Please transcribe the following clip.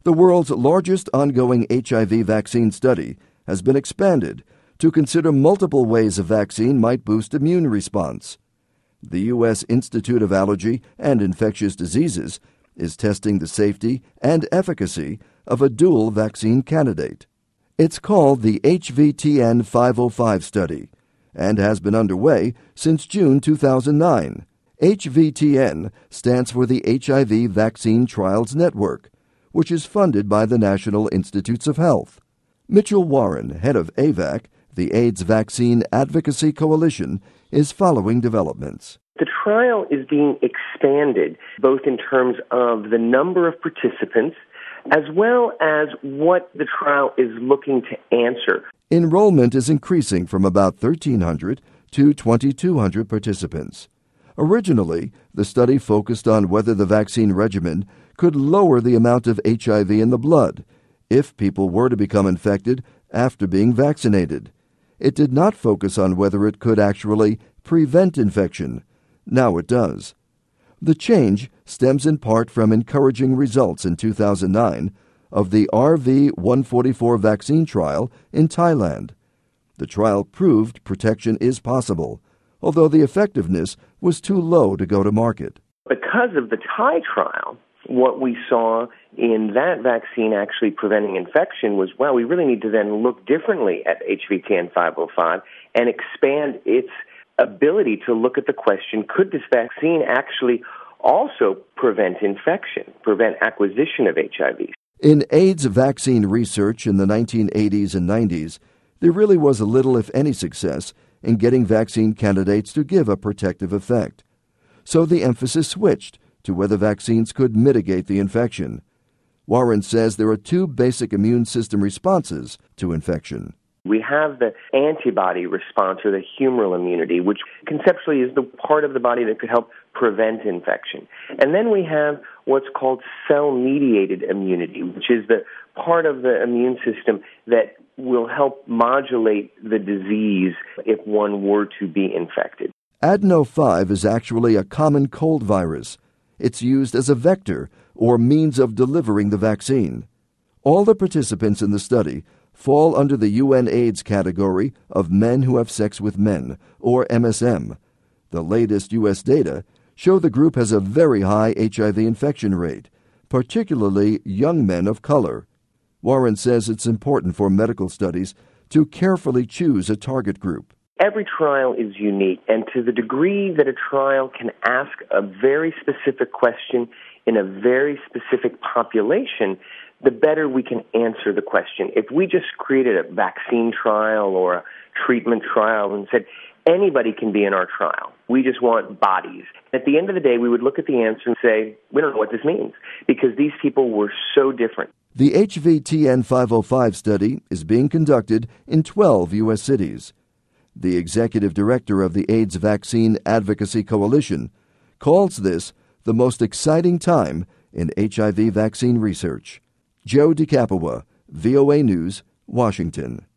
The world's largest ongoing HIV vaccine study has been expanded to consider multiple ways a vaccine might boost immune response. The U.S. Institute of Allergy and Infectious Diseases is testing the safety and efficacy of a dual vaccine candidate. It's called the HVTN 505 study and has been underway since June 2009. HVTN stands for the HIV Vaccine Trials Network, which is funded by the National Institutes of Health. Mitchell Warren, head of AVAC, the AIDS Vaccine Advocacy Coalition, is following developments. The trial is being expanded both in terms of the number of participants as well as what the trial is looking to answer. Enrollment is increasing from about 1,300 to 2,200 participants. Originally, the study focused on whether the vaccine regimen could lower the amount of HIV in the blood if people were to become infected after being vaccinated. It did not focus on whether it could actually prevent infection. Now it does. The change stems in part from encouraging results in 2009 of the RV144 vaccine trial in Thailand. The trial proved protection is possible, although the effectiveness was too low to go to market. Because of the Thai trial, what we saw in that vaccine actually preventing infection was, well, we really need to then look differently at HVTN 505 and expand its ability to look at the question, could this vaccine actually also prevent infection, prevent acquisition of HIV? In AIDS vaccine research in the 1980s and 90s, there really was little, if any, success in getting vaccine candidates to give a protective effect. So the emphasis switched to whether vaccines could mitigate the infection. Warren says there are two basic immune system responses to infection. We have the antibody response, or the humoral immunity, which conceptually is the part of the body that could help prevent infection. And then we have what's called cell-mediated immunity, which is the part of the immune system that will help modulate the disease if one were to be infected. Adeno 5 is actually a common cold virus. It's used as a vector or means of delivering the vaccine. All the participants in the study fall under the UN AIDS category of men who have sex with men, or MSM. The latest U.S. data show the group has a very high HIV infection rate, particularly young men of color. Warren says it's important for medical studies to carefully choose a target group. Every trial is unique, and to the degree that a trial can ask a very specific question in a very specific population, the better we can answer the question. If we just created a vaccine trial or a treatment trial and said, anybody can be in our trial, we just want bodies, at the end of the day, we would look at the answer and say, we don't know what this means, because these people were so different. The HVTN 505 study is being conducted in 12 U.S. cities. The executive director of the AIDS Vaccine Advocacy Coalition calls this the most exciting time in HIV vaccine research. Joe DiCapua, VOA News, Washington.